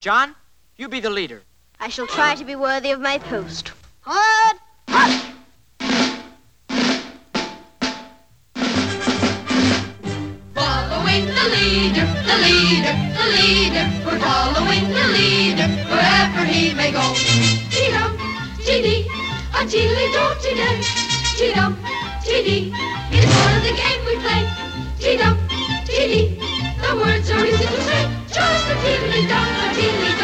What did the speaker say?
John, you be the leader. I shall try to be worthy of my post. Hard! Following the leader, the leader, the leader. We're following the leader wherever he may go. Chee-dum, chee-dee, a chee-ly-do-chee-day. Chee-dum, chee-dee, it's part of the game we play. Chee-dum, chee-dee, the words are easy to say. Just a teeny-dum, a teeny-dum.